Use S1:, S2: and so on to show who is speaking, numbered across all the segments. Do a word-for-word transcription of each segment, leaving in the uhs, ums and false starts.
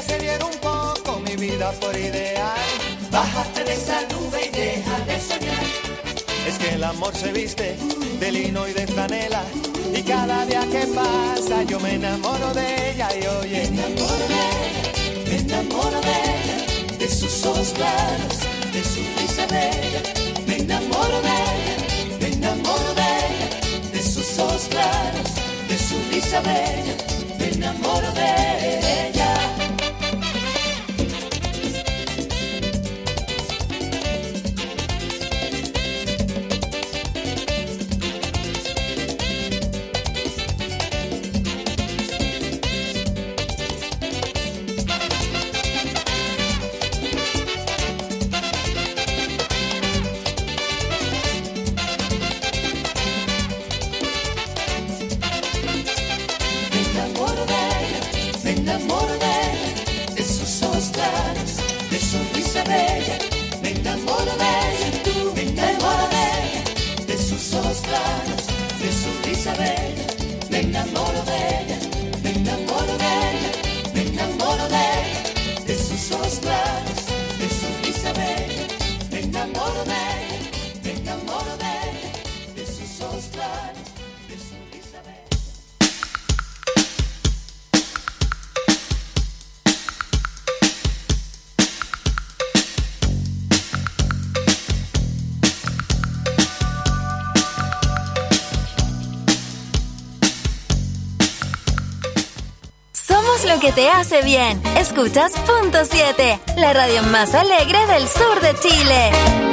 S1: se diera un poco mi vida por ideal.
S2: Bájate de esa nube y deja de soñar.
S1: Es que el amor se viste de lino y de franela, y cada día que pasa yo me enamoro de ella. Y oye,
S2: me enamoro de ella, me enamoro de ella, de sus ojos claros, de su risa bella. Me enamoro de ella, me enamoro de ella, de sus ojos claros, de su risa bella. Me enamoro de ella.
S3: Lo que te hace bien. Escuchas Punto siete, la radio más alegre del sur de Chile.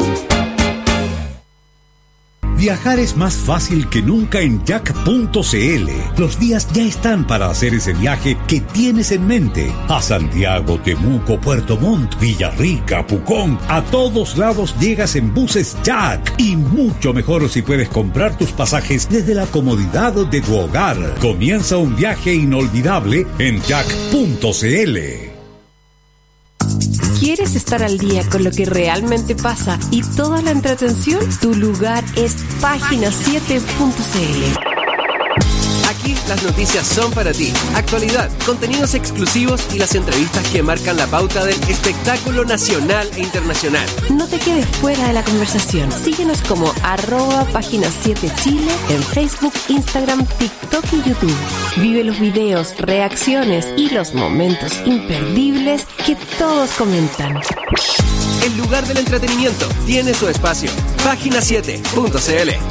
S4: Viajar es más fácil que nunca en Jack punto c l. Los días ya están para hacer ese viaje que tienes en mente. A Santiago, Temuco, Puerto Montt, Villarrica, Pucón. A todos lados llegas en buses Jack. Y mucho mejor si puedes comprar tus pasajes desde la comodidad de tu hogar. Comienza un viaje inolvidable en Jack punto c l.
S5: ¿Quieres estar al día con lo que realmente pasa y toda la entretención? Tu lugar es página siete punto c l.
S6: Aquí las noticias son para ti. Actualidad, contenidos exclusivos y las entrevistas que marcan la pauta del espectáculo nacional e internacional.
S5: No te quedes fuera de la conversación. Síguenos como arroba página siete Chile en Facebook, Instagram, TikTok y YouTube. Vive los videos, reacciones y los momentos imperdibles que todos comentan.
S6: El lugar del entretenimiento tiene su espacio. página siete punto c l.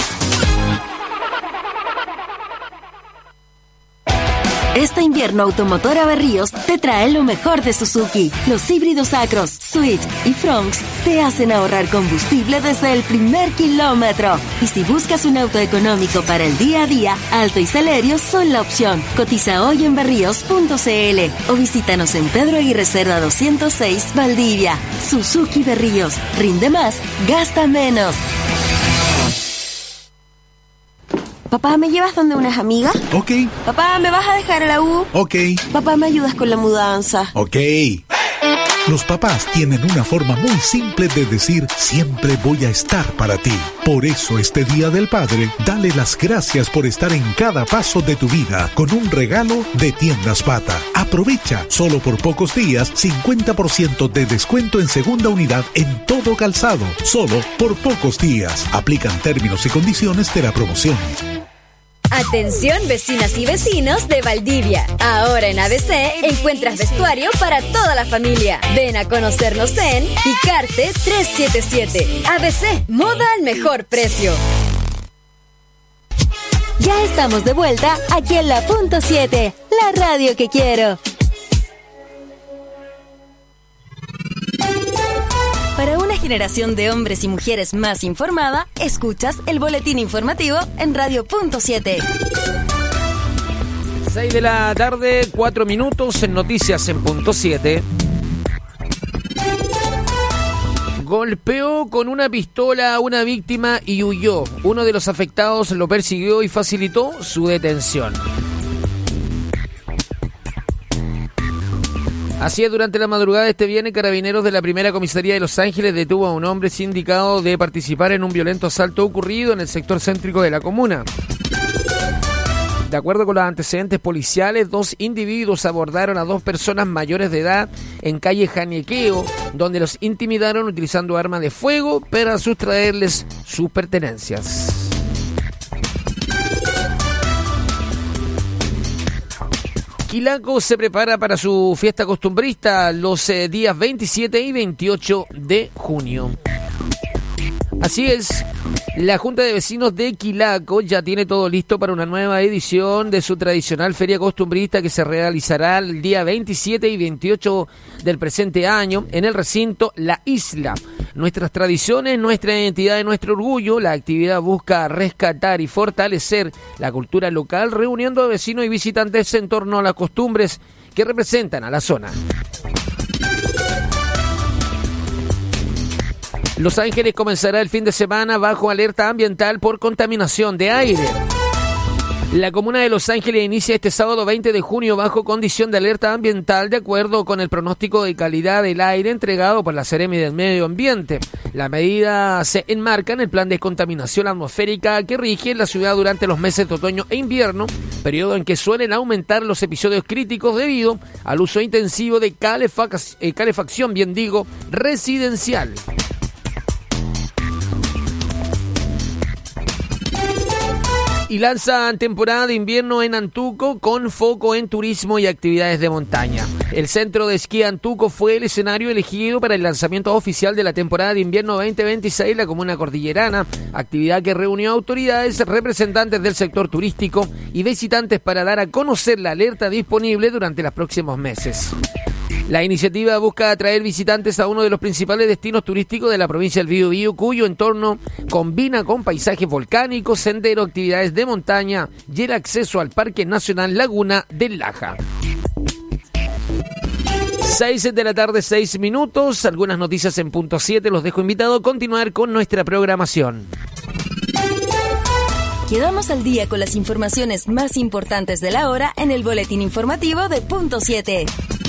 S3: Este invierno Automotora Berríos te trae lo mejor de Suzuki. Los híbridos Acros, Swift y Fronx te hacen ahorrar combustible desde el primer kilómetro. Y si buscas un auto económico para el día a día, Alto y Celerio son la opción. Cotiza hoy en berríos punto c l o visítanos en Pedro Aguirre Cerda doscientos seis, Valdivia. Suzuki Berríos. Rinde más, gasta menos.
S7: Papá, ¿me llevas donde unas amigas?
S4: Ok.
S7: Papá, ¿me vas a dejar a la U?
S4: Ok.
S7: Papá, ¿me ayudas con la mudanza?
S4: Ok. Los papás tienen una forma muy simple de decir siempre voy a estar para ti. Por eso este Día del Padre, dale las gracias por estar en cada paso de tu vida con un regalo de Tiendas Pata. Aprovecha, solo por pocos días, cincuenta por ciento de descuento en segunda unidad en todo calzado. Solo por pocos días. Aplican términos y condiciones de la promoción.
S8: Atención vecinas y vecinos de Valdivia. Ahora en A B C encuentras vestuario para toda la familia. Ven a conocernos en Icarte trescientos setenta y siete. A B C, moda al mejor precio.
S3: Ya estamos de vuelta aquí en la Punto siete, la radio que quiero. Para una generación de hombres y mujeres más informada, escuchas el boletín informativo en Radio Punto siete.
S9: seis de la tarde, cuatro minutos en Noticias en Punto siete. Golpeó con una pistola a una víctima y huyó. Uno de los afectados lo persiguió y facilitó su detención. Así es, durante la madrugada de este viernes, carabineros de la primera comisaría de Los Ángeles detuvo a un hombre sindicado de participar en un violento asalto ocurrido en el sector céntrico de la comuna. De acuerdo con los antecedentes policiales, dos individuos abordaron a dos personas mayores de edad en calle Janiequeo, donde los intimidaron utilizando armas de fuego para sustraerles sus pertenencias. Quilaco se prepara para su fiesta costumbrista los eh, días veintisiete y veintiocho de junio. Así es, la Junta de Vecinos de Quilaco ya tiene todo listo para una nueva edición de su tradicional feria costumbrista que se realizará el día veintisiete y veintiocho del presente año en el recinto La Isla. Nuestras tradiciones, nuestra identidad y nuestro orgullo, la actividad busca rescatar y fortalecer la cultura local, reuniendo a vecinos y visitantes en torno a las costumbres que representan a la zona. Los Ángeles comenzará el fin de semana bajo alerta ambiental por contaminación de aire. La comuna de Los Ángeles inicia este sábado veinte de junio bajo condición de alerta ambiental de acuerdo con el pronóstico de calidad del aire entregado por la Seremi del Medio Ambiente. La medida se enmarca en el plan de descontaminación atmosférica que rige en la ciudad durante los meses de otoño e invierno, periodo en que suelen aumentar los episodios críticos debido al uso intensivo de calefac- eh, calefacción, bien digo, residencial. Y lanzan temporada de invierno en Antuco con foco en turismo y actividades de montaña. El centro de esquí Antuco fue el escenario elegido para el lanzamiento oficial de la temporada de invierno veinte veintiséis en la comuna cordillerana, actividad que reunió autoridades, representantes del sector turístico y visitantes para dar a conocer la alerta disponible durante los próximos meses. La iniciativa busca atraer visitantes a uno de los principales destinos turísticos de la provincia del Biobío, cuyo entorno combina con paisajes volcánicos, senderos, actividades de montaña y el acceso al Parque Nacional Laguna del Laja. seis de la tarde, seis minutos. Algunas noticias en punto siete. Los dejo invitados a continuar con nuestra programación.
S3: Quedamos al día con las informaciones más importantes de la hora en el boletín informativo de punto siete.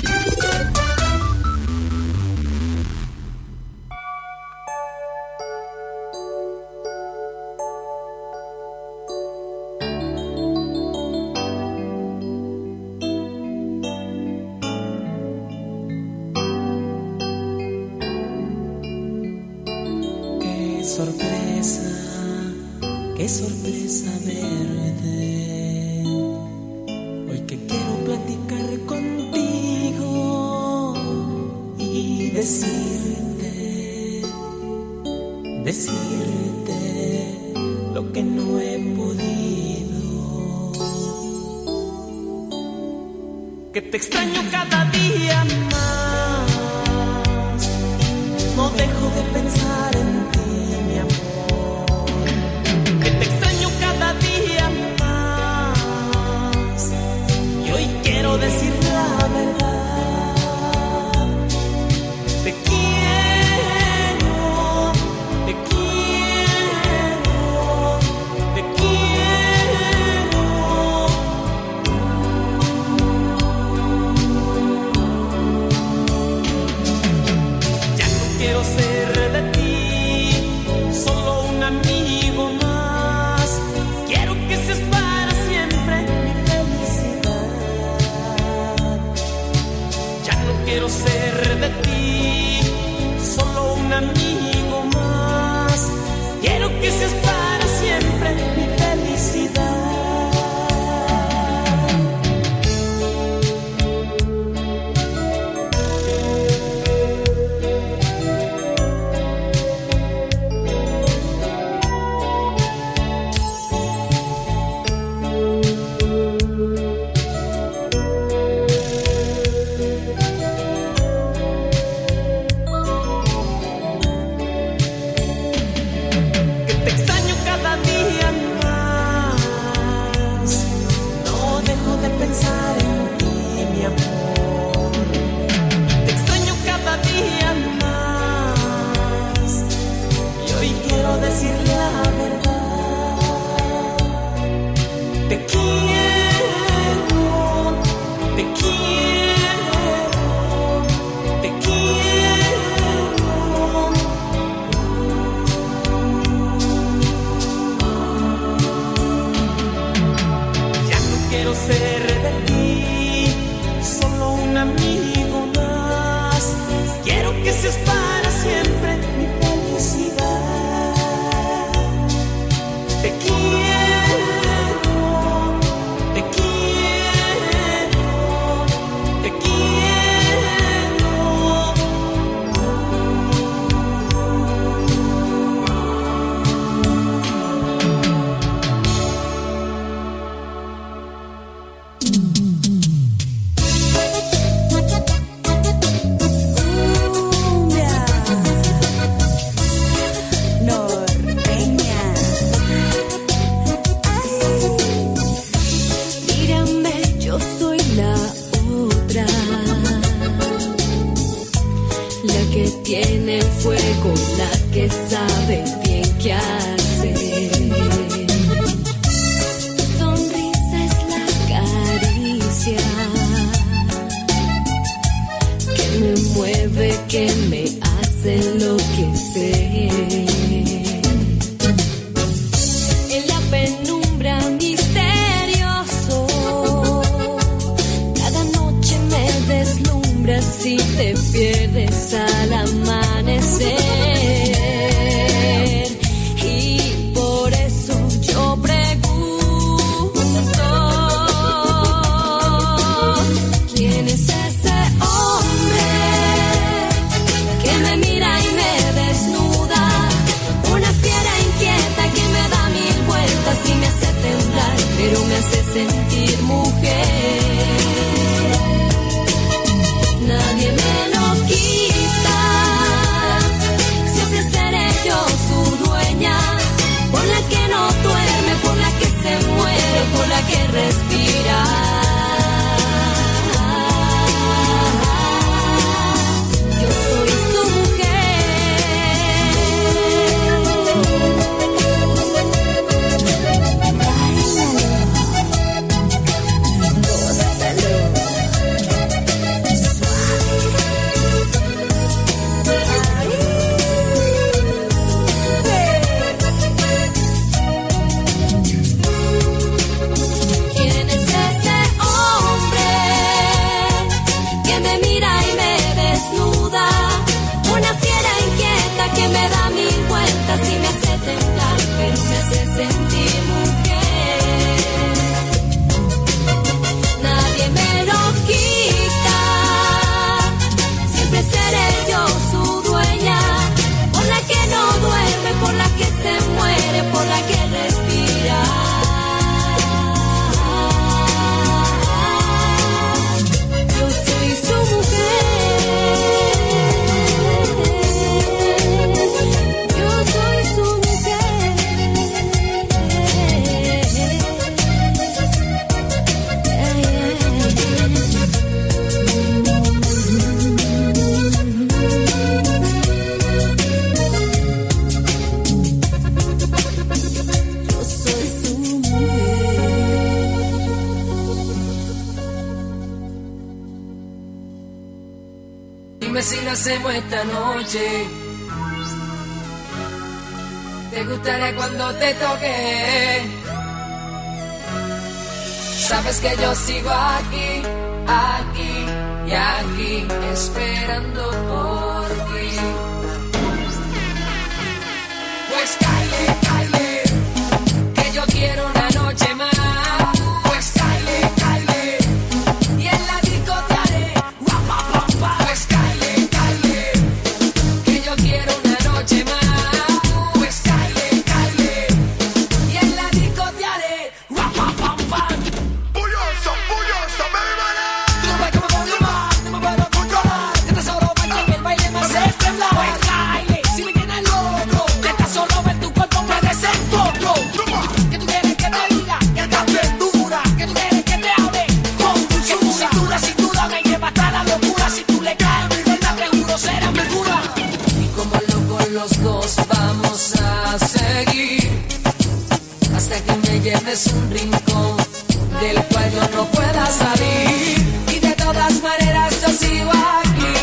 S2: Qué sorpresa, qué sorpresa verte. Hoy que quiero platicar contigo y decirte, decirte lo que no he podido. Que te extraño cada día más, no dejo de pensar en ti, mi amor. Que te extraño cada día más y hoy quiero decir la verdad. Te quiero, te quiero, te quiero. Ya no quiero ser de ti solo un amigo más. Quiero que seas para siempre mi felicidad. Ya no quiero ser de ti solo un amigo más. Quiero que seas para siempre mi felicidad. Que te extraño cada día más, no dejo de pensar en ti, mi amor. Te extraño cada día más y hoy quiero decir la verdad. Te quiero, te quiero, te quiero. Ya no quiero ser de ti solo un amigo más. Quiero que seas para siempre mi felicidad. Te quiero, te quiero, te quiero.
S10: Tiene el fuego, la que sabe bien qué hacer. Tu sonrisa es la caricia que me mueve, que me hace enloquecer. En la penumbra misterioso, cada noche me deslumbras y te pierdes al amanecer. Y por eso yo pregunto, ¿quién es ese hombre que me mira y me desnuda? Una fiera inquieta que me da mil vueltas y me hace temblar, pero me hace sentir mujer. Nadie me lo quita, siempre seré yo su dueña, por la que no duerme, por la que se muere, por la que respira. Yo soy su que me da mil vueltas y me hace temblar, pero me hace sentir mujer. Nadie me lo quita, siempre seré yo su dueña, por la que no duerme, por la que se muere, por la que respira. Yo soy su mujer.
S11: Dime si lo hacemos esta noche. ¿Te gustaría cuando te toque? Sabes que yo sigo aquí, aquí y aquí, esperando por ti. Pues cáele, cáele, que yo quiero una noche más. Pues cáele, cáele, y en la disco te haré guapa, guapa. Pues cáele, cáele, que yo quiero una noche más. Pues cáele, cáele, y en la disco te haré guapa, guapa. Bulloso, bulloso, baby, mana. Tú no ves que me pongo más, no me puedo controlar. Que te solo baila en el baile me hace temblar. Pues cáele, si me tienes loco, que te solo ver tu cuerpo me desenfoco. Que tú quieres que te diga que estás bien dura, que tú quieres que te hable con tu cintura, cintura me lleva hasta la locura. Si tú le caes mi verdad, te juro será mi cura. Y como locos los dos vamos a seguir hasta que me lleves un rincón del cual yo no pueda salir. Y de todas maneras yo sigo aquí,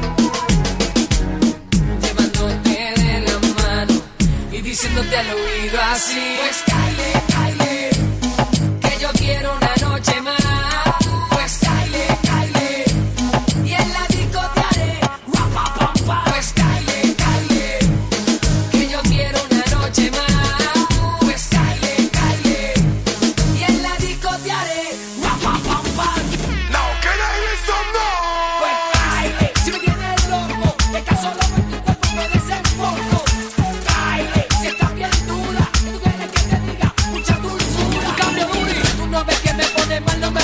S11: llevándote de la mano y diciéndote al oído así. Pues cáele, cáele, que yo quiero una noche más.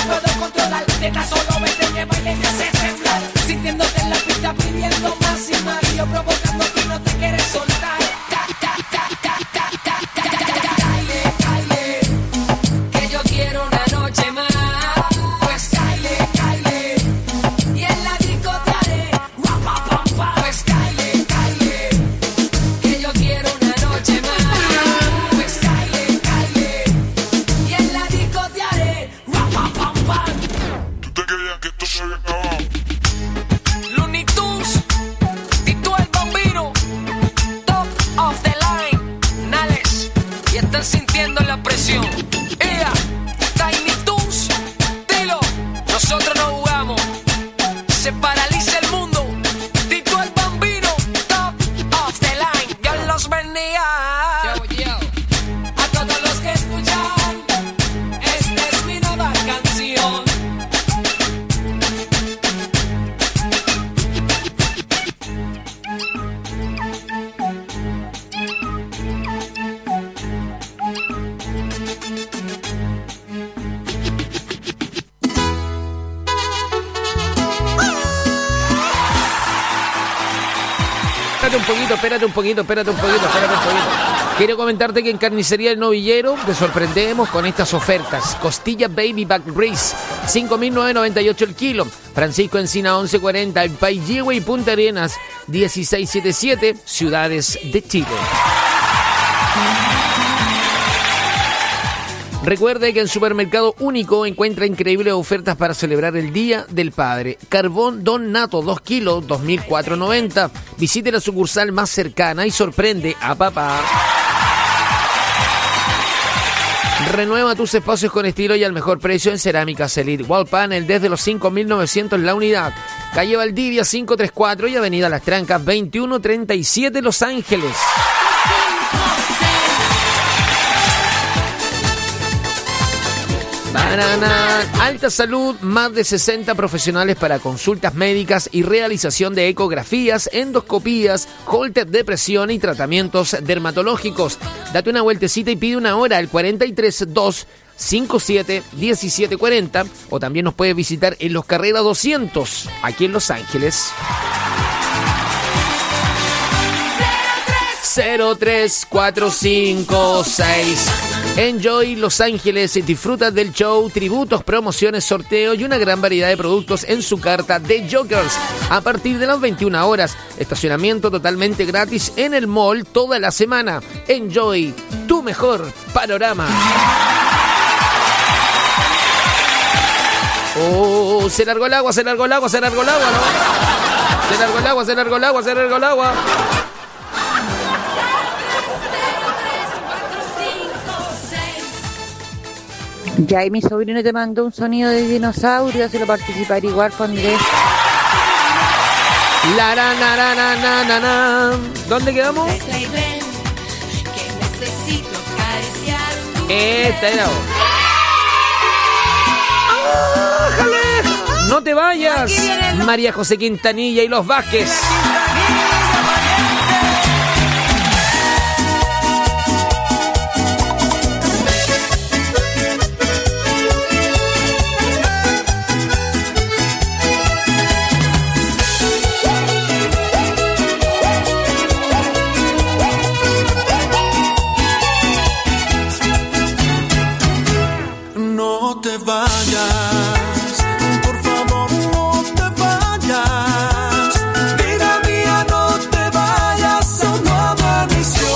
S11: puedo controlar. Nena, solo vete que baile me hace temblar. Sintiéndote en la pista pidiendo más y más. Y yo provocando que no te quieres soltar. Ta, ta, ta, ta, ta, ta, ta, ta, ta, ta. Caile, caile, que yo quiero una noche más. Pues caile, caile, y en la disco te haré guapa, pam, pam. Pues caile, caile, que yo quiero una noche más. Pues caile, caile, y en la disco te haré guapa, pam, pam.
S12: ¿Tú te creías que esto se había acabado?
S11: Looney Tunes, Tito el Bambino, top of the line, Nales, y están sintiendo la presión. Ea, Tiny Toons, dilo, nosotros no jugamos, se paraliza el mundo. Tito el Bambino, top of the line, Dios los bendiga. Yo, yo. A todos los que escuchan, esta es mi nueva canción.
S9: Espérate un poquito, espérate un poquito, espérate un poquito, espérate un poquito. Quiero comentarte que en Carnicería El Novillero te sorprendemos con estas ofertas. Costilla Baby Back Ribs, cinco mil novecientos noventa y ocho el kilo. Francisco Encina once cuarenta, el Paiyehue y Punta Arenas dieciséis setenta y siete, ciudades de Chile. Recuerde que en Supermercado Único encuentra increíbles ofertas para celebrar el Día del Padre. Carbón Don Nato dos kilos, dos mil cuatrocientos noventa. Visite la sucursal más cercana y sorprende a papá. Renueva tus espacios con estilo y al mejor precio en Cerámicas Elite Wall Panel desde los cinco mil novecientos la unidad. Calle Valdivia quinientos treinta y cuatro y Avenida Las Trancas veintiuno treinta y siete Los Ángeles. Banana. Alta Salud, más de sesenta profesionales para consultas médicas y realización de ecografías, endoscopías, holter de presión y tratamientos dermatológicos. Date una vueltecita y pide una hora al cuarenta y tres dos cincuenta y siete diecisiete cuarenta o también nos puedes visitar en Los Carreras doscientos, aquí en Los Ángeles. cero tres cuatro cinco seis. Enjoy Los Ángeles, disfruta del show, tributos, promociones, sorteo y una gran variedad de productos en su carta de Jokers. A partir de las veintiuna horas, estacionamiento totalmente gratis en el mall toda la semana. Enjoy, tu mejor panorama. Oh, se largó el agua, se largó el agua, se largó el agua, ¿no? Se largó el agua, se largó el agua, se largó el agua.
S13: Ya, y mi sobrino te mandó un sonido de dinosaurio, se lo participar igual con Andrés.
S9: La, la, la, la, la, la, la, la. ¿Dónde quedamos? Esta era. ¡Ájale! No te vayas. María José Quintanilla y los Vázquez.
S2: No te vayas, por favor no te vayas, vida mía no te vayas, aún no amaneció,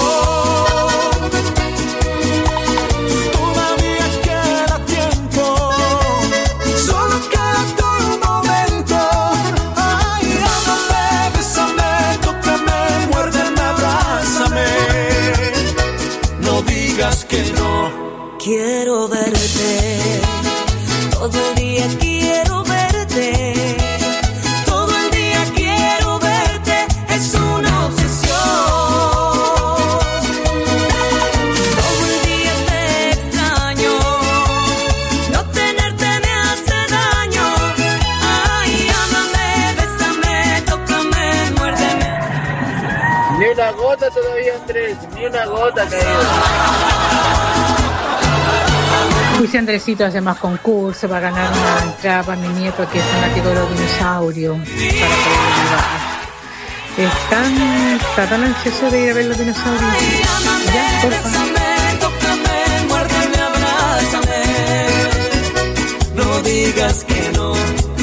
S2: todavía queda tiempo, solo queda todo un momento, ay, háblame, bésame, tócame, muérdeme, abrázame, no digas que no.
S14: Quiero verte, todo el día quiero verte, todo el día quiero verte, es una obsesión. Todo el día te extraño, no tenerte me hace daño. Ay, ámame, bésame, tócame, muérdeme.
S15: Ni una gota todavía, Andrés, ni una gota caída.
S16: Uy, si Andresito hace más concursos para ganar una entrada para mi nieto que es fanático de los dinosaurios. Para poder ayudar. Es tan, está tan ansioso de ir a ver los dinosaurios. Ya, por favor.
S14: Tócame, muérdeme, abrázame. No digas que no.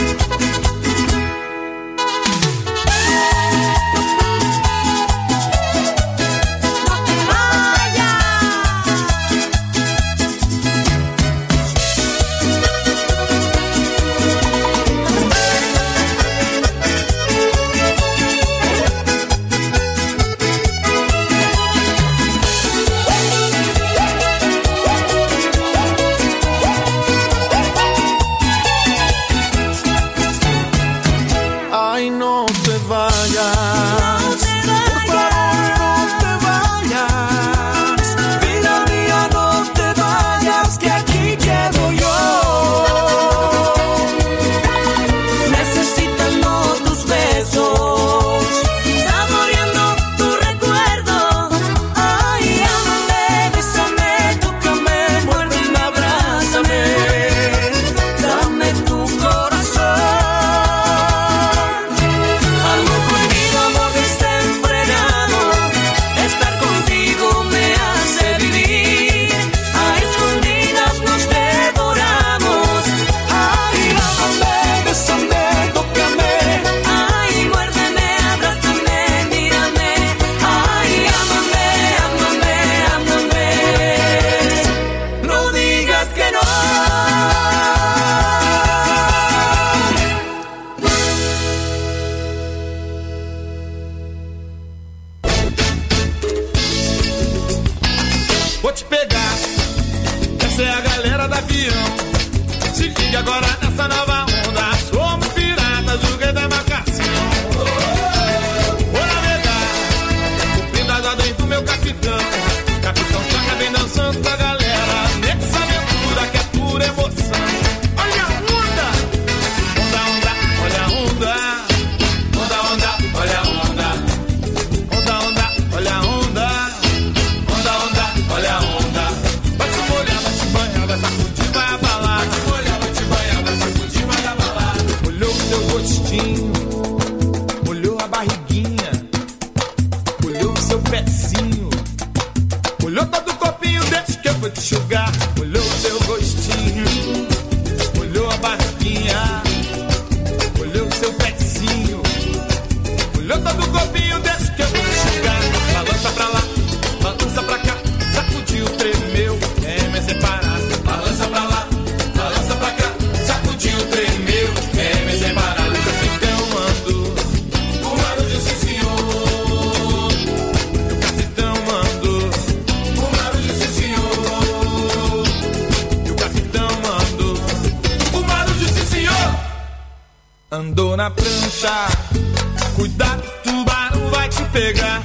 S17: Andou na prancha, cuidado, tubarão vai te pegar.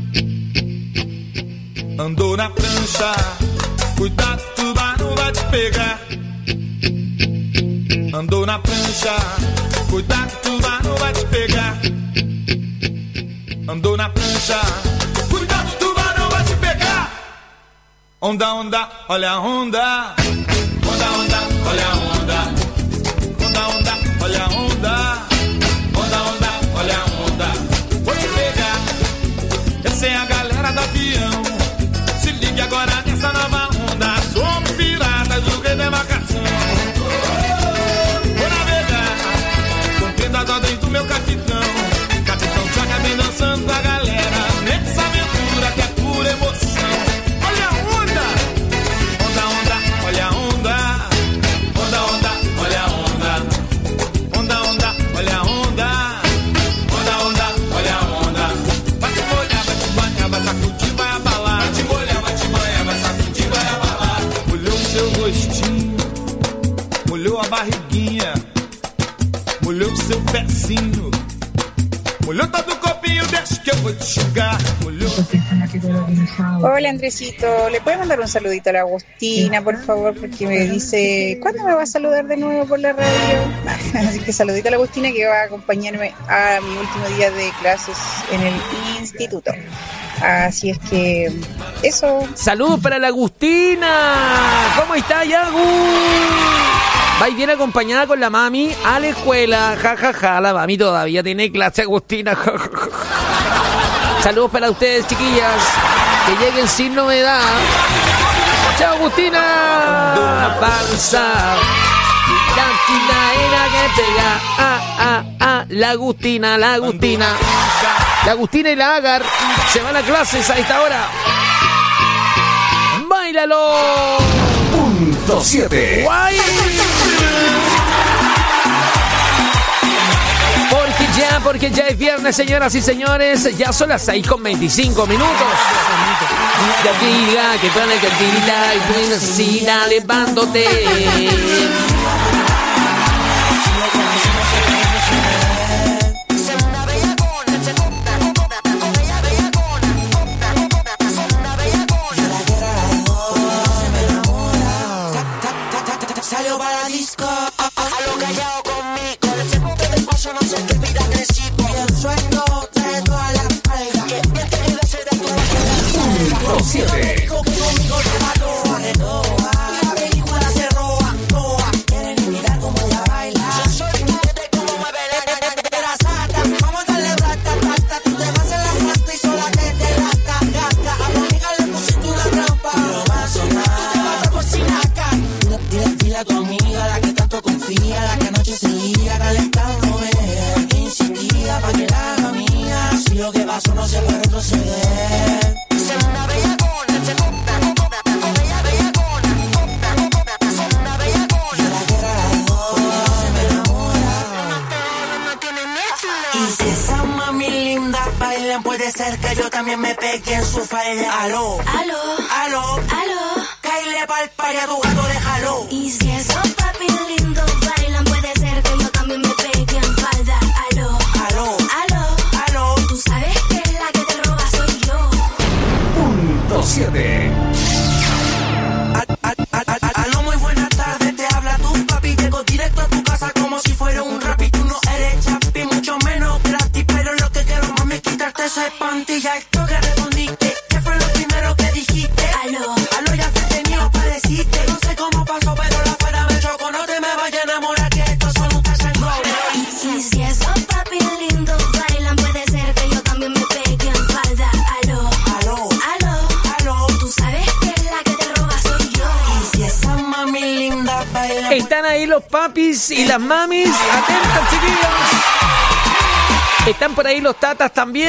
S17: Andou na prancha, cuidado, tubarão vai te pegar. Andou na prancha, cuidado, tubarão vai te pegar. Andou na prancha, cuidado, tubarão vai te pegar. Onda, onda, olha a onda. Onda, onda, olha a onda. Onda, onda, olha a onda. Onda, onda, olha a onda. Vou te pegar. Essa é a galera do avião. Se ligue agora nessa nova onda. Somos piratas do rei da embarcação. Vou navegar, cumprindo as ordens do meu capitão. Capitão Tchaca vem dançando com a galera nessa aventura que é pura emoção. Olha a onda. Onda, onda, olha a onda. Onda, onda, olha a onda. Onda, onda, olha a onda. Onda, onda, olha a onda. Vai te molhar, vai te banhar, vai sacudir, vai abalar. Vai te molhar, vai te banhar, vai sacudir, vai abalar. Molhou o seu rostinho, molhou a barriguinha, molhou o seu pezinho, Molhou todo o copinho, desce que eu vou te xingar. Molhou.
S18: Hola Andresito, ¿le puede mandar un saludito a la Agustina, por favor? Porque me dice, ¿cuándo me va a saludar de nuevo por la radio? Así que saludito a la Agustina, que va a acompañarme a mi último día de clases en el instituto. Así es que eso.
S9: Saludos para la Agustina. ¿Cómo está, Yagu? Va y viene acompañada con la mami a la escuela. Ja, ja, ja. La mami todavía tiene clase, Agustina. Ja, ja, ja. Saludos para ustedes, chiquillas. Que lleguen sin novedad. ¡Chao, Agustina! Panza. La era que pega. Ah, ah, ah. La Agustina, la Agustina. La Agustina y la Agar se van a clases a esta hora. ¡Báilalo!
S4: Punto siete.
S9: ¡Guay! Porque ya, porque ya es viernes, señoras y señores. Ya son las seis con veinticinco minutos. Ya diga que toda la cantidad y buena cocina levándote.
S2: Salió para la disco, a lo callado conmigo. Le segundo del paso, no sé qué vida agresivo. Y el sueño trae toda la carga. Que bien te queda ese de tu
S4: Punto siete.
S2: Dijo que conmigo te mató, arretoa. La película se roba, toa. Quieren mirar cómo ella baila. Yo soy de cómo mueve la sata. Vamos a darle rata, rata. Tú te vas en la santa y sola que te lata, gata. A tu amiga le pusiste una trampa. No va a sonar. Tú te vas a cocinaca. Dile, dile a tu amiga, la que tanto confía, la que anoche seguía calentándome, que insistía pa' que la haga mía. Si lo que pasó no se puede retroceder. Se una bellacona, se compra, con ella bellacona, se una bellacona. Y la guerra de dos se me enamora. No tiene mezcla. Y si esa mami linda bailan, puede ser que yo también me pegue en su falda. Aló, aló, aló, aló. Caile pa'l pari a tu gato, déjalo. Y si esos papi lindos bailan, puede ser que yo también me pegue en falda. Aló, aló, aló, aló. Tú sabes que la que te roba soy yo.
S4: Punto siete.
S2: Aló, muy buena tarde, te habla tu papi. Llego directo a tu casa como si fuera un rap. Y tú no eres chapi, mucho menos gratis. Pero lo que quiero, mami, es quitarte ese panty. Ya esto que respondiste, ¿qué fue lo primero que dijiste? Aló, aló, ya te tenía para decirte. No sé cómo pasó, pero la fuera me chocó. No te me vayas a enamorar, que esto solo un casango. Y si esos papi lindos bailan, puede ser que yo también me pegue en falda. Aló, aló, aló, aló. Tú sabes que la que te roba soy yo. Y si esa mami linda baila.
S9: Están ahí los papis y las mamis. Atentos, chiquillos. Están por ahí los tatas también.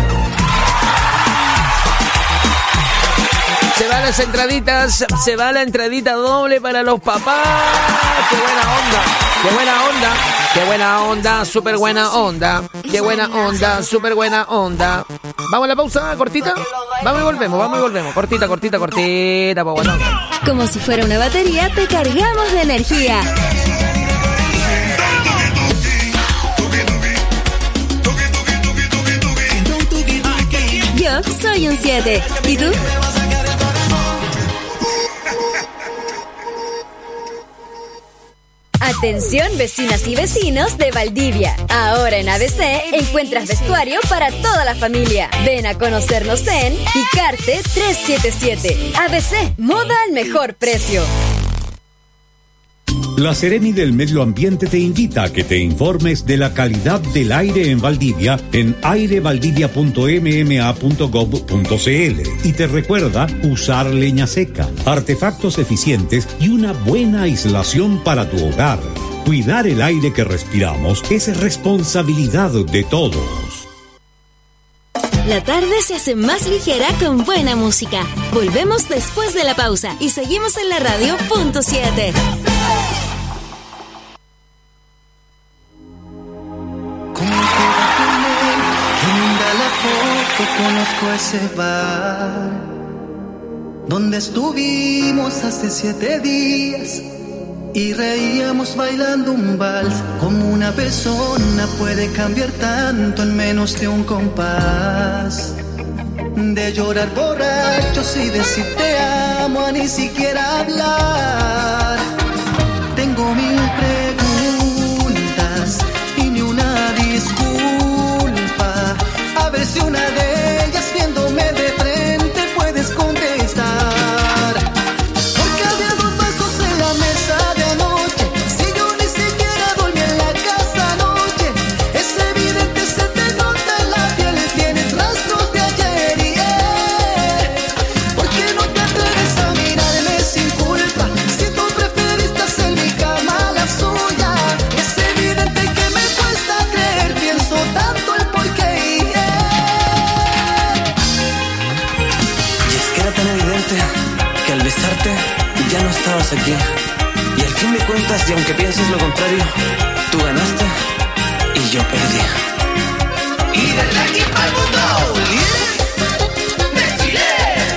S9: Se van las entraditas, se va la entradita doble para los papás. ¡Qué buena onda! ¡Qué buena onda! ¡Qué buena onda! ¡Súper buena onda! ¡Qué buena onda! ¡Súper buena onda! ¿Vamos a la pausa cortita? Vamos y volvemos, vamos y volvemos. Cortita, cortita, cortita, pa' bueno.
S8: Como si fuera una batería, te cargamos de energía. Yo soy un siete. ¿Y tú? Atención, vecinas y vecinos de Valdivia. Ahora en A B C encuentras vestuario para toda la familia. Ven a conocernos en Picarte trescientos setenta y siete. A B C, moda al mejor precio.
S4: La Seremi del Medio Ambiente te invita a que te informes de la calidad del aire en Valdivia en aire valdivia punto m m a punto gov punto c l y te recuerda usar leña seca, artefactos eficientes y una buena aislación para tu hogar. Cuidar el aire que respiramos es responsabilidad de todos.
S3: La tarde se hace más ligera con buena música. Volvemos después de la pausa y seguimos en la radio punto siete.
S19: Conozco ese bar donde estuvimos hace siete días Y reíamos bailando un vals. Como una persona puede cambiar tanto en menos de un compás. De llorar borrachos y decir te amo a ni siquiera hablar. Tengo mil preguntas y ni una disculpa. A ver si una de ellas viéndome de frente puedes contestar. Porque había dos vasos en la mesa de anoche. Si yo ni siquiera dormí en la casa anoche. Es evidente, se te nota en la piel, tienes rastros de ayer y eh. ¿Por qué no te atreves a mirarme sin culpa? Si tú preferiste hacer mi cama la suya. Es evidente que me cuesta creer, pienso tanto el porqué y eh.
S14: Y es que era tan evidente que al besarte ya no estabas aquí. Y al fin de cuentas, y aunque pienses lo contrario, tú ganaste y yo perdí.
S2: Y desde aquí para el mundo, de Chile.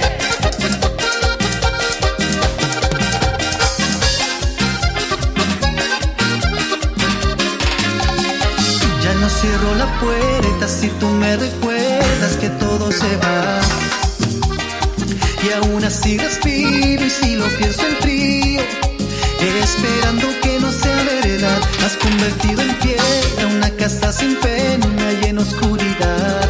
S19: Ya no cierro la puerta si tú me recuerdas que todo se va. Y aún así respiro y si lo pienso en frío, esperando que no sea verdad. Has convertido en piedra una casa sin pena y en oscuridad.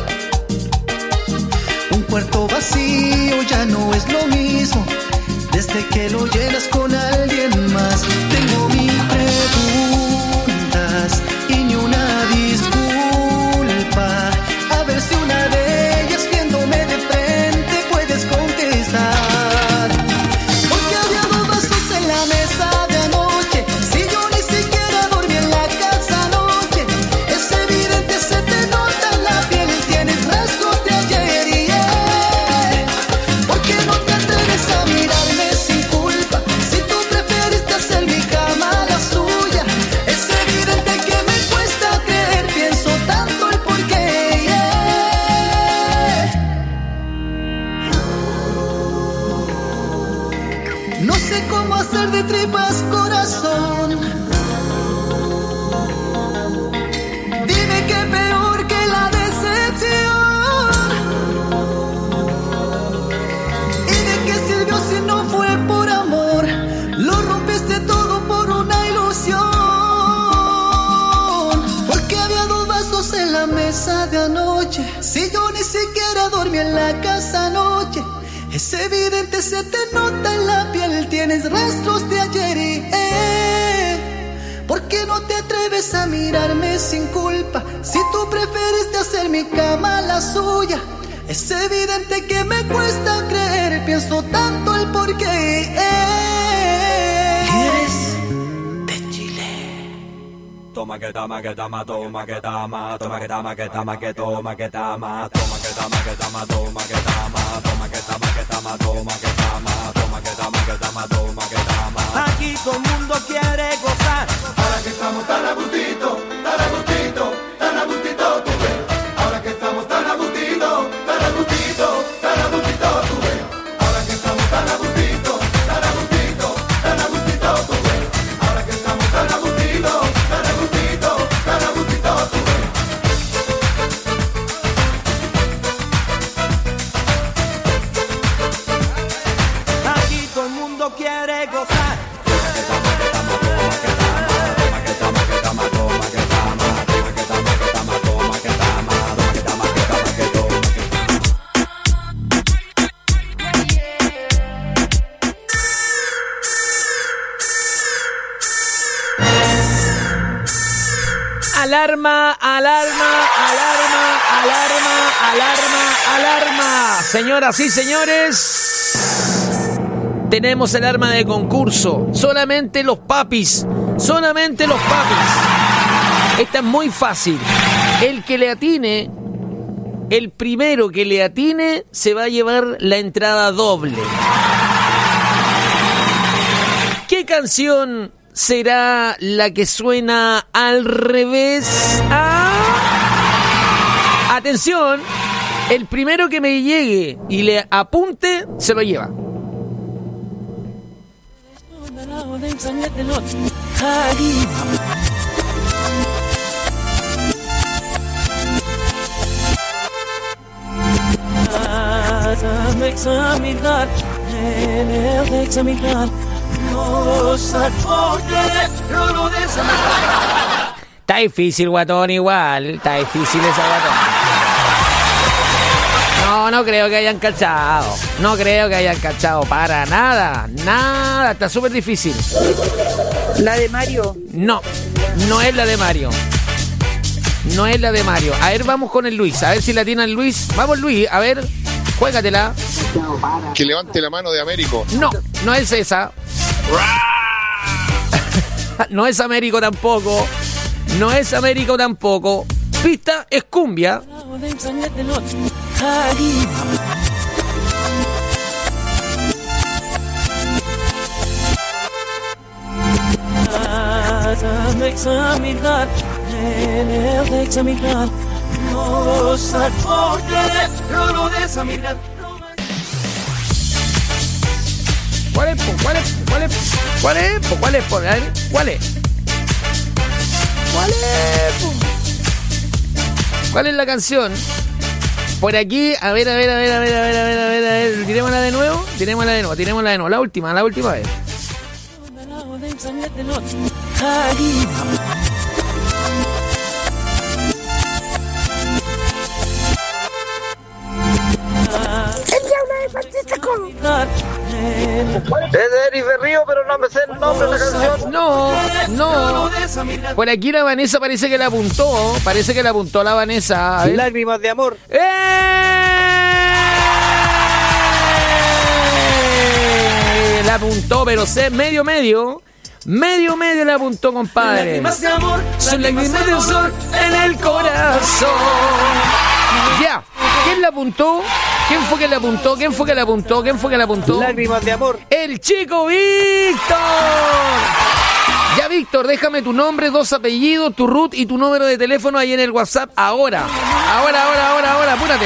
S19: Un cuarto vacío ya no es lo mismo desde que lo llenas con alguien más. Tengo mil preguntas y ni una disculpa. A ver si una de ellas viéndome de frente puedes contestar. Porque había dos vasos en la mesa de anoche. Si yo ni siquiera dormí en la casa anoche. Es evidente, se te nota en la piel, tienes rastros de ayer y eh. ¿Por qué no te atreves a mirarme sin culpa? Si tú preferiste hacer mi cama la suya. Es evidente que me cuesta creer, pienso tanto el porqué y eh. No sé cómo hacer de tripas corazón. Dime que peor que la decepción. ¿Y de qué sirvió si no fue por amor? Lo rompiste todo por una ilusión. Porque había dos vasos en la mesa de anoche. Si yo ni siquiera dormí en la casa anoche. Es evidente, se te nota en la piel, tienes rastros de ayer y eh. ¿Por qué no te atreves a mirarme sin culpa? Si tú preferiste hacer mi cama la suya. Es evidente que me cuesta creer, pienso tanto el porqué eh.
S14: ¿Quieres?
S20: Toma que tama que tama, toma que tama, toma que tama que tama que toma que tama, toma que tama que tama, toma que tama, toma que tama que tama, toma que tama, toma que tama que tama, toma que tama.
S2: Aquí todo el mundo quiere gozar. Ahora que estamos tan a gustito, tan a gustito, tan a gustito, tú ves. Ahora que estamos tan a gustito, tan a gustito, tan a gustito, tú ves. Ahora que estamos tan a gustito, tan a gustito, tan a gustito, tú ves. Ahora que estamos tan a gustito, tan a gustito, tan a gustito, tú ves. Aquí todo el mundo quiere gozar.
S9: Alarma, alarma, alarma, alarma, alarma, alarma. Señoras y señores, tenemos el arma de concurso. Solamente los papis, solamente los papis. Esta es muy fácil. El que le atine, el primero que le atine, se va a llevar la entrada doble. ¿Qué canción será la que suena al revés? ¿Ah? Atención, el primero que me llegue y le apunte se lo lleva. Está difícil, guatón, igual. Está difícil esa guatón. No, no creo que hayan cachado. No creo que hayan cachado para nada. Nada, está súper difícil.
S13: ¿La de Mario?
S9: No, no es la de Mario. No es la de Mario. A ver, vamos con el Luis. A ver si la tiene el Luis. Vamos, Luis, a ver. Juégatela.
S21: Que levante la mano de Américo.
S9: No, no es esa. No es Américo tampoco. No es Américo tampoco. Pista es cumbia.
S2: Examinar, examinar, no no examinar.
S9: ¿Cuál es? ¿Cuál es? ¿Cuál es? ¿Cuál es? ¿Cuál es? ¿Cuál es? ¿Cuál es? ¿Cuál es? ¿Cuál es la canción? Por aquí, a ver, a ver, a ver, a ver, a ver, a ver, a ver, a ver, tirémosla de nuevo, tirémosla de nuevo, tirémosla de nuevo, la última, la última vez.
S15: Es de Eric de Río, pero no me sé el nombre de la canción.
S9: No, no. Por aquí la Vanessa parece que la apuntó. Parece que la apuntó la Vanessa. A ver.
S15: Lágrimas de amor.
S9: ¡Eh! La apuntó, pero sé medio medio. Medio medio la apuntó, compadre.
S2: Lágrimas de amor,
S9: son lágrimas de sol en el corazón. Ya. ¿Quién la apuntó? ¿Quién fue que la apuntó? ¿Quién fue que la apuntó? ¿Quién fue que la apuntó?
S15: Lágrimas de amor.
S9: El chico Víctor. Ya, Víctor, déjame tu nombre, dos apellidos, tu root y tu número de teléfono ahí en el WhatsApp ahora. Ahora, ahora, ahora, ahora, apúrate.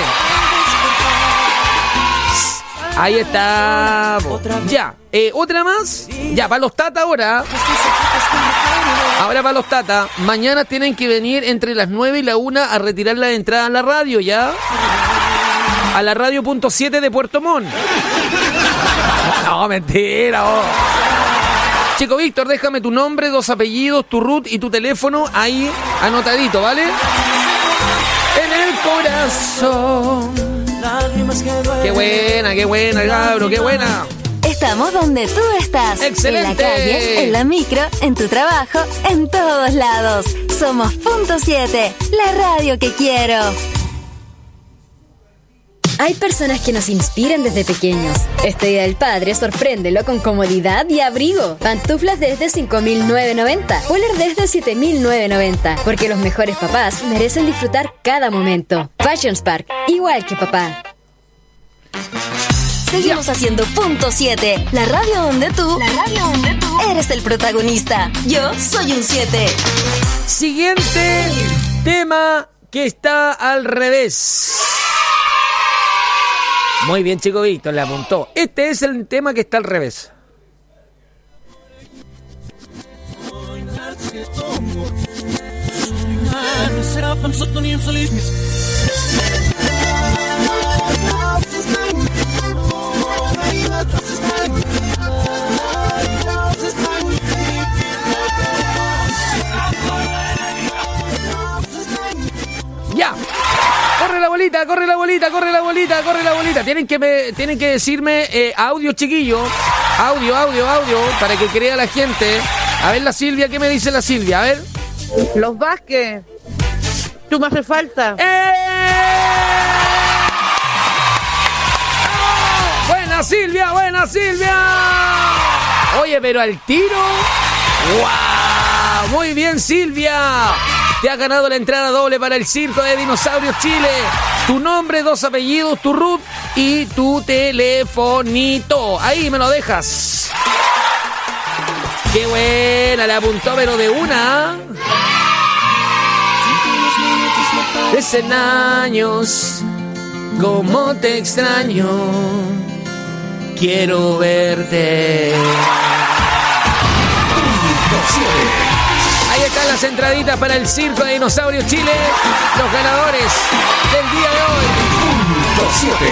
S9: Ahí está. Ya, eh, ¿otra más? Ya, para los Tata ahora. Ahora para los Tata. Mañana tienen que venir entre las nueve y la una a retirar la entrada a la radio, ¿ya? A la radio punto siete de Puerto Montt. No, mentira. Oh. Chico Víctor, déjame tu nombre, dos apellidos, tu root y tu teléfono ahí anotadito, ¿vale? En el corazón. Qué buena, qué buena, cabro, qué buena.
S3: Estamos donde tú estás.
S9: ¡Excelente!
S3: En la calle, en la micro, en tu trabajo, en todos lados. Somos Punto siete, la radio que quiero.
S8: Hay personas que nos inspiran desde pequeños. Este Día del Padre, sorpréndelo con comodidad y abrigo. Pantuflas desde cinco mil novecientos noventa. Poler desde siete mil novecientos noventa. Porque los mejores papás merecen disfrutar cada momento. Fashion Spark, igual que papá.
S3: Seguimos haciendo Punto siete, la radio donde tú, la radio donde tú eres el protagonista. Yo soy un siete.
S9: Siguiente tema que está al revés. Muy bien, chico Víctor, le apuntó. Este es el tema que está al revés. Ya. Corre la bolita, corre la bolita, corre la bolita, corre la bolita. Tienen que me, tienen que decirme eh, audio, chiquillo. Audio, audio, audio, para que crea la gente. A ver la Silvia, ¿qué me dice la Silvia? A ver.
S13: Los Vázquez. Tú me hace falta.
S9: ¡Eh! ¡Oh! Buena Silvia, buena Silvia. Oye, pero al tiro. ¡Wow! Muy bien, Silvia. Te has ganado la entrada doble para el Circo de Dinosaurios Chile. Tu nombre, dos apellidos, tu root y tu telefonito. Ahí me lo dejas. Qué buena, le apuntó, pero de una. Desde años, cómo te extraño. Quiero verte. están las entraditas para el Circo de Dinosaurios Chile. Los ganadores del día de hoy.
S2: Punto siete.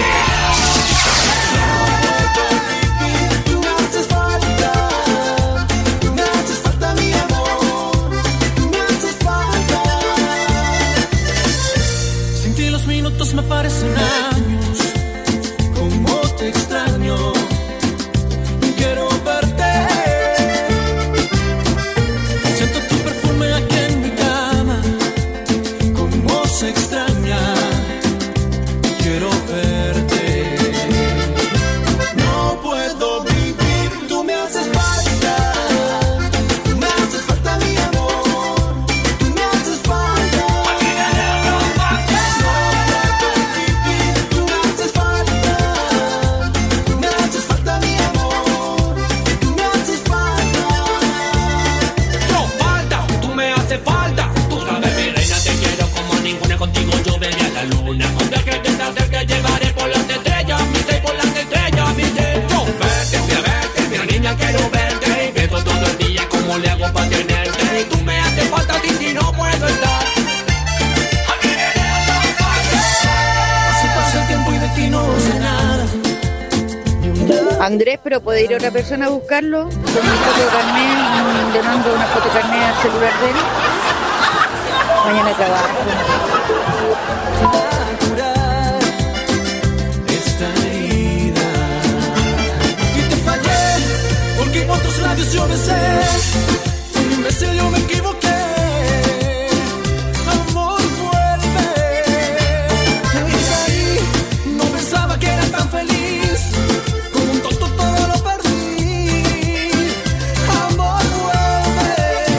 S19: Me parecen años, como te extraño, quiero verte. Siento tu perfume aquí en mi cama, como se extraña, quiero verte. No puedo vivir, tú me haces falta, tú me haces falta mi amor, tú me haces falta.
S11: Contigo yo vería la luna. Donde que te acerques llevaré por las estrellas, mi ser por las estrellas, mi ser. Yo verte, voy a verte, mira niña quiero verte. Y pienso todo el día cómo le hago para tenerte. Y tú me haces falta, sin ti no puedo estar.
S19: Así pasa el tiempo y de ti no sé nada.
S13: Andrés, pero puede ir otra persona a buscarlo con mi foto de carnet, le mando una foto de carnet al celular de él. Mañana trabajo.
S19: Curar esta herida. Y te fallé, porque en otros labios yo besé. Fui un imbécil, yo me equivoqué. Amor, vuelve. Y caí, no pensaba que era tan feliz. Como un tonto todo lo perdí. Amor, vuelve.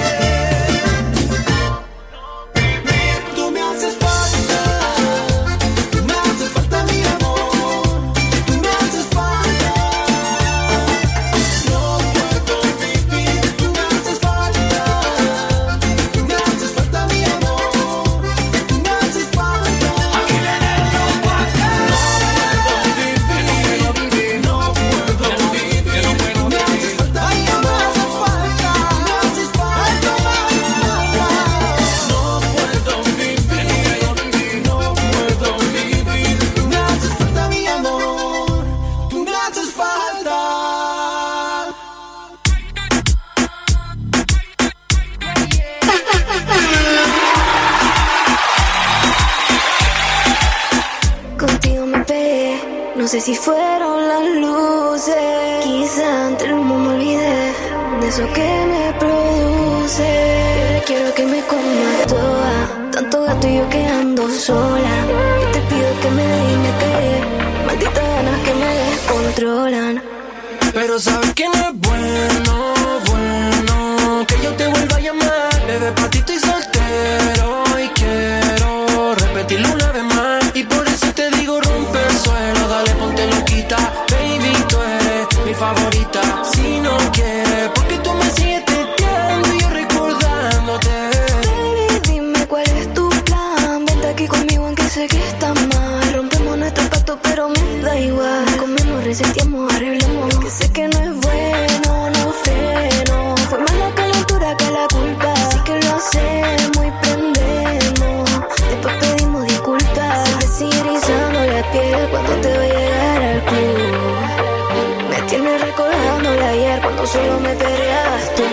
S19: Tú me haces falta, tú me haces falta mi amor, tú me haces falta. No puedo vivir, tú me haces falta, tú me haces falta mi amor, tú me haces falta. Aquí viene no falta. No puedo vivir, no puedo vivir, no puedo vivir. Me haces falta mi amor, me haces falta, me haces falta, me haces falta. No puedo vivir, no puedo vivir. Tú me haces falta mi amor, tú me haces falta.
S10: Contigo me pegué, no sé si fueron las luces. Quizá entre el humo me olvidé de eso que me produce. Ahora quiero que me comas toda, tanto gato y yo quedando sola. Yo te pido que me dejes que malditas ganas que me descontrolan.
S19: Pero sabes que no es bueno, bueno que yo te vuelva a llamar. Bebé, pa' ti estoy soltero y quiero repetirlo una vez más. Y por eso te digo rompe el suelo, dale ponte loquita. Baby, tú eres mi favorita. Si no quieres, porque tú me sigues testeando y yo recordándote.
S10: Baby, dime cuál es tu plan. Vente aquí conmigo aunque sé que está mal. Rompemos nuestro pacto pero me da igual. Comemos, resentimos, arreglamos. Que sé que no es bueno, no freno. Fue más la calentura que la culpa. Así que lo hacemos y prendemos. Después pedimos disculpas. Se te sigue erizando la piel cuando te voy a llegar al club. Me tienes recordándola ayer cuando solo me perreabas tú.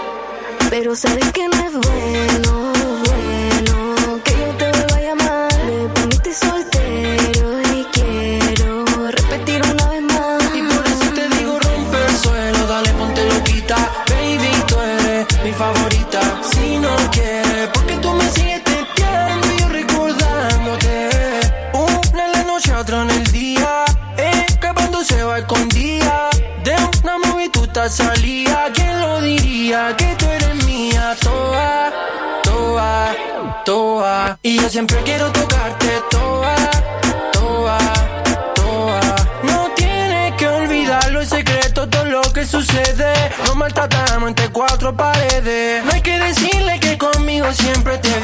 S10: Pero sabes que no es bueno, bueno que yo te vuelva a llamar. Me permite soltero y quiero repetir una vez más.
S19: Y por eso te digo rompe el suelo, dale ponte loquita. Baby, tú eres mi favorita. Si no quieres, porque tú me sigues testeando y yo recordándote. Una en la noche, otra en el día, escapándose va escondida. De una movie tú te salía. ¿Quién lo diría? Que tú eres mía, toda, toda, toda. Y yo siempre quiero tocarte toda, toda, toda. No tienes que olvidarlo, es secreto todo lo que sucede. Nos maltratamos entre cuatro paredes. No hay que decirle que conmigo siempre te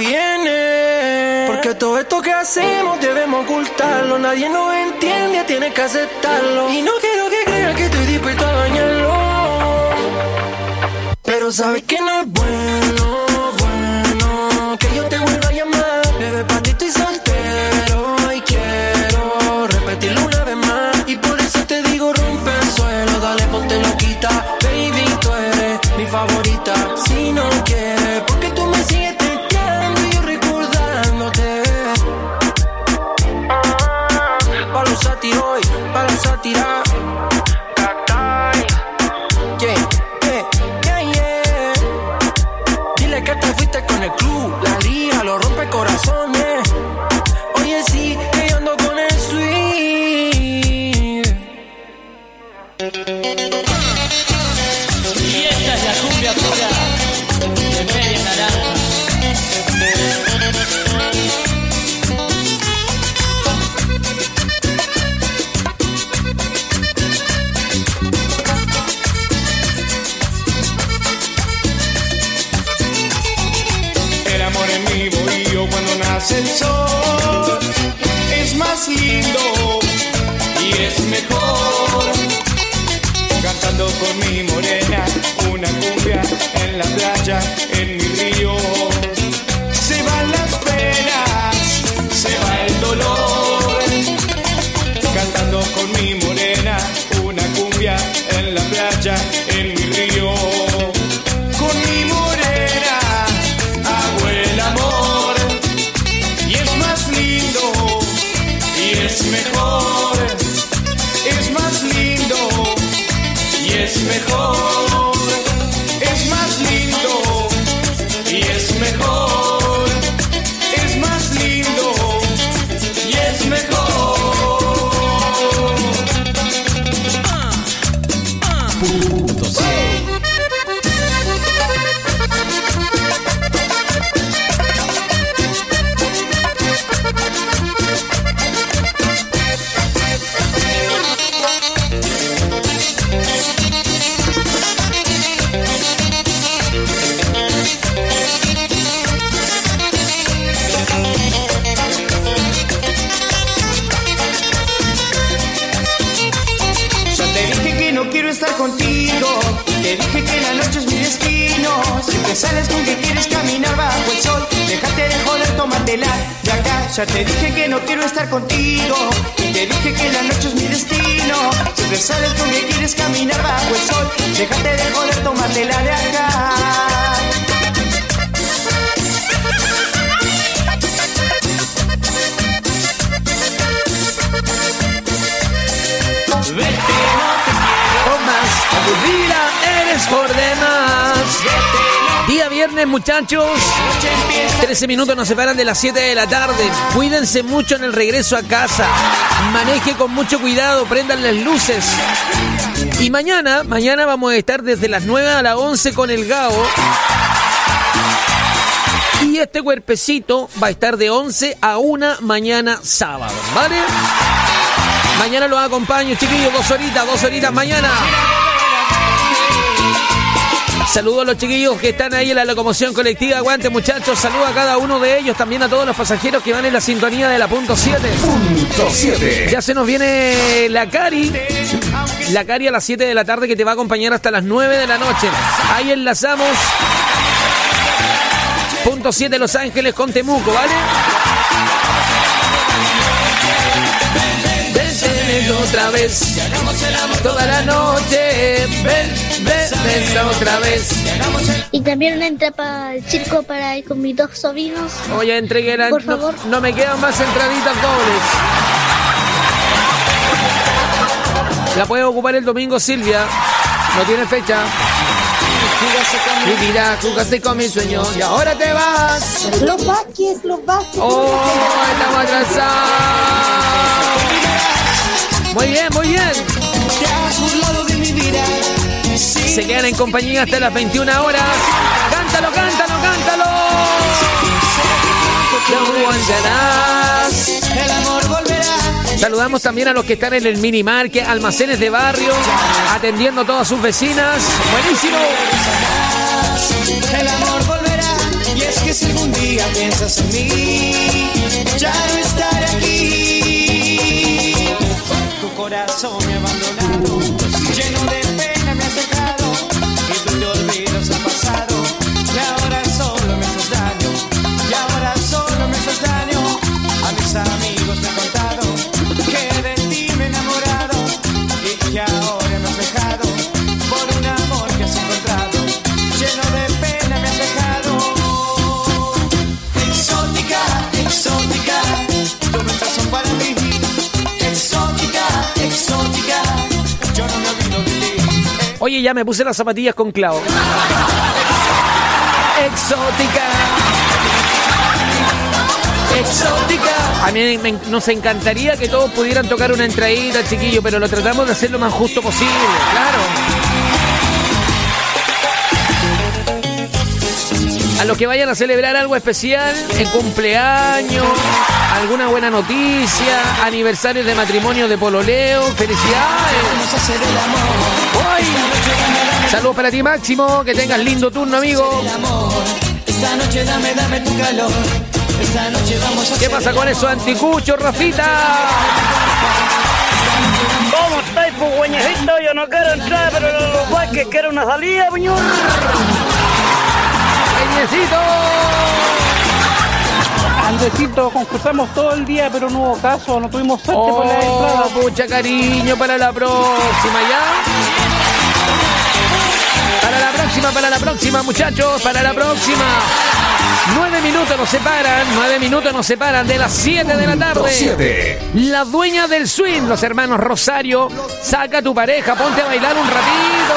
S19: viene. Porque todo esto que hacemos debemos ocultarlo. Nadie nos entiende, tienes que aceptarlo. Y no quiero que creas que estoy dispuesto a dañarlo. Pero sabes que no es bueno, bueno
S17: en mi bohío cuando nace el sol. Es más lindo y es mejor cantando con mi morena una cumbia en la playa, en mi río. Se van las penas, se va el dolor, cantando con mi morena una cumbia en la playa, en mi río. Con mi morena hago el amor y es más lindo y es mejor, es más lindo y es mejor, es más lindo y es mejor, es más lindo y es mejor.
S9: Punto C.
S17: Estar contigo, te dije que la noche es mi destino. Siempre sales con que quieres caminar bajo el sol. Déjate de joder, tómatela de acá. Ya te dije que no quiero estar contigo y te dije que la noche es mi destino. Siempre sales con que quieres caminar bajo el sol. Déjate de joder, tómatela de acá. Vete,
S9: tu vida eres por demás. Día viernes, muchachos. trece minutos nos separan de las siete de la tarde. Cuídense mucho en el regreso a casa. Maneje con mucho cuidado, prendan las luces. Y mañana, mañana vamos a estar desde las nueve a las once con el Gao. Y este cuerpecito va a estar de once a una mañana sábado, ¿vale? Mañana los acompaño, chiquillos, dos horitas, dos horitas mañana. Saludos a los chiquillos que están ahí en la locomoción colectiva. Aguante, muchachos. Saludos a cada uno de ellos. También a todos los pasajeros que van en la sintonía de la punto siete.
S4: Punto siete.
S9: Ya se nos viene la Cari. La Cari a las siete de la tarde que te va a acompañar hasta las nueve de la noche. Ahí enlazamos. Punto siete Los Ángeles con Temuco, ¿vale? Otra vez, toda la noche, ven, ven, ven otra vez.
S1: Y también una entrada para el circo para ir con mis dos sobrinos.
S9: Oye, entregué la...
S1: Por
S9: no,
S1: favor.
S9: no me quedan más entraditas dobles. La puedes ocupar el domingo, Silvia. No tiene fecha. Mi vida, jugaste con mi sueño y ahora te vas.
S22: Los Vázquez, los Vázquez.
S9: Oh, estamos atrasados. Muy bien, muy bien.
S17: Te has burlado de mi vida.
S9: Se quedan en compañía hasta las veintiuna horas. Cántalo, cántalo, cántalo. No aguantarás.
S17: El amor volverá.
S9: Saludamos también a los que están en el mini market, almacenes de barrio, atendiendo a todas sus vecinas. Buenísimo.
S17: El amor volverá. Y es que si algún día piensas en mí, ya no estaré aquí. Tu corazón me ha abandonado, lleno de pena me has dejado, y tú te olvidas el pasado, y ahora solo me haces daño, y ahora solo me haces daño. A mis amigos me he contado que de ti me he enamorado, y que ahora me has dejado por un amor que has encontrado, lleno de pena me has dejado. Exótica, exótica, tu besos son para mí. Exótica, exótica, yo no me olvido de ti.
S9: Oye, ya me puse las zapatillas con clavo. Exótica. Exótica. A mí me, nos encantaría que todos pudieran tocar una entradita, chiquillo, pero lo tratamos de hacer lo más justo posible, claro. A los que vayan a celebrar algo especial, el cumpleaños, alguna buena noticia, aniversarios de matrimonio, de pololeo, felicidades. ¡Uy! Saludos para ti, Máximo, que tengas lindo turno, amigo.
S2: Esta noche dame, dame tu calor. Esta noche vamos a
S9: ¿Qué pasa con eso, anticucho, Rafita?
S5: ¿Cómo estáis, pues, güeñecito? Yo no quiero entrar, pero los guaques quiero una salida, puñón.
S9: ¡Güeñecito!
S6: Andresito, concursamos todo el día, pero no hubo caso, no tuvimos suerte
S9: oh,
S6: por la entrada.
S9: Mucha cariño para la próxima, ¿ya? Para la próxima, para la próxima, muchachos, para la próxima. Nueve minutos nos separan, nueve minutos nos separan de las siete de la tarde.
S4: siete.
S9: La dueña del swing, los hermanos Rosario. Saca a tu pareja, ponte a bailar un ratito.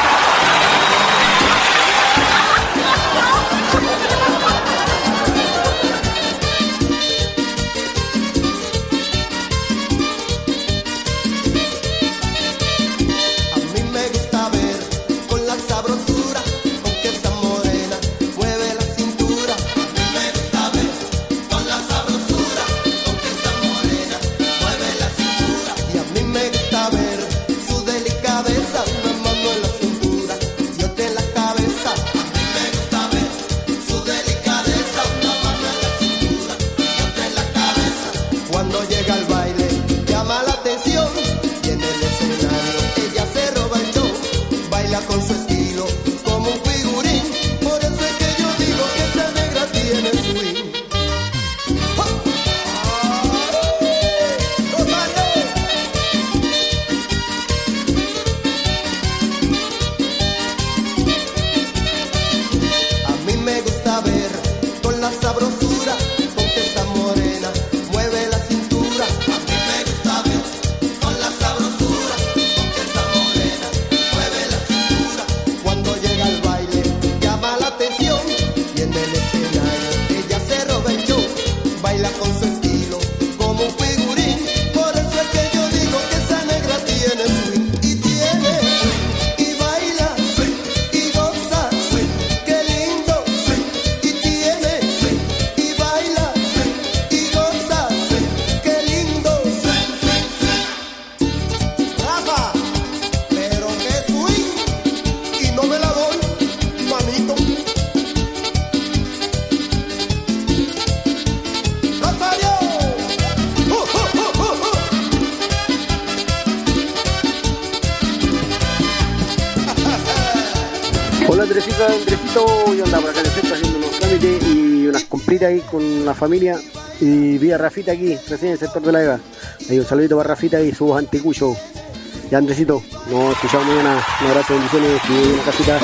S23: Ahí con la familia y vi a Rafita aquí, recién en el sector de la Ega. Ahí un saludito para Rafita y sus anticuchos. Y Andresito, nos escuchamos mañana. Un abrazo, bendiciones y una casita.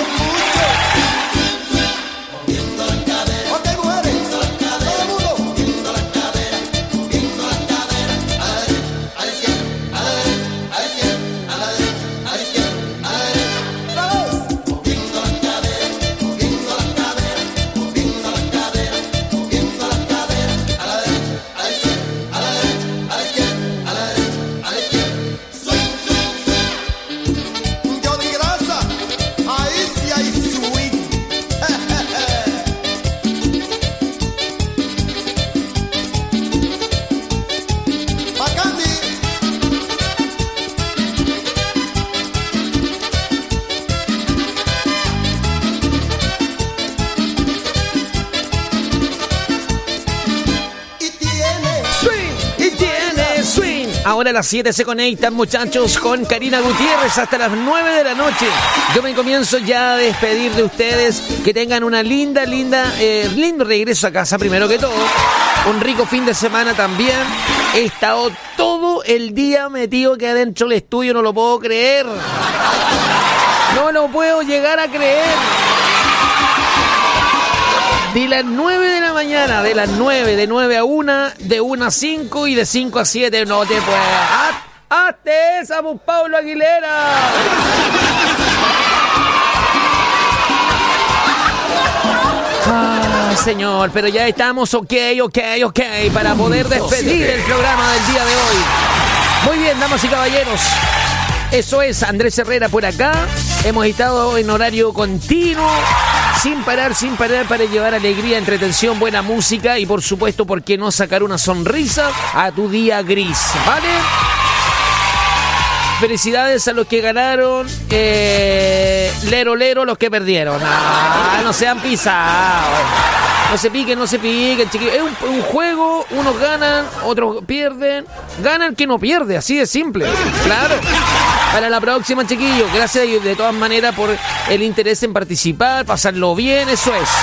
S9: Ahora a las siete se conectan, muchachos, con Karina Gutiérrez hasta las nueve de la noche. Yo me comienzo ya a despedir de ustedes. Que tengan una linda, linda, eh, lindo regreso a casa primero que todo. Un rico fin de semana también. He estado todo el día metido que adentro del estudio, no lo puedo creer. No lo puedo llegar a creer. De las nueve de la mañana, de las nueve, de nueve a una, de una a cinco y de cinco a siete, no te puedes. ¡Hazte esa, pues, Pablo Aguilera! Ah, señor, pero ya estamos ok, ok, ok, para poder despedir el programa del día de hoy. Muy bien, damas y caballeros. Eso es Andrés Herrera por acá. Hemos estado en horario continuo, sin parar, sin parar, para llevar alegría, entretención, buena música y, por supuesto, ¿por qué no sacar una sonrisa a tu día gris? ¿Vale? felicidades a los que ganaron. Eh, lero, lero, los que perdieron. Ah, no sean pisados. No se piquen, no se piquen, chiquillos. Es un, un juego, unos ganan, otros pierden. Gana el que no pierde, así de simple. Claro. Para la próxima, chiquillos. Gracias de todas maneras por el interés en participar, pasarlo bien, eso es.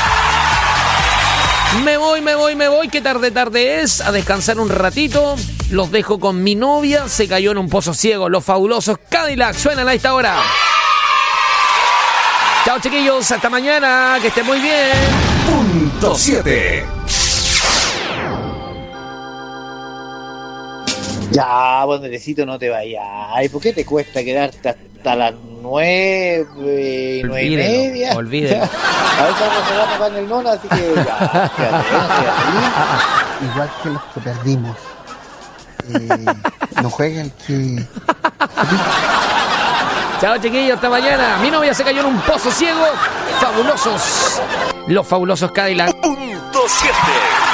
S9: Me voy, me voy, me voy, que tarde, tarde es. A descansar un ratito. Los dejo con mi novia. Se cayó en un pozo ciego. Los fabulosos Cadillac suenan a esta hora. Chao, chiquillos. Hasta mañana. Que estén muy bien.
S4: Punto siete.
S7: Ya, Andresito, no te vayas. Ay, ¿por qué te cuesta quedarte hasta las nueve, nueve y media?
S9: Olvídelo.
S7: A veces vamos a quedar acá en el nono, así que ya, quédate, quédate.
S12: Igual que los que perdimos. Eh, no juega el que...
S9: Chao, chiquillos, hasta mañana. Mi novia se cayó en un pozo ciego. Fabulosos. Los fabulosos Cadillac.
S4: Punto siete.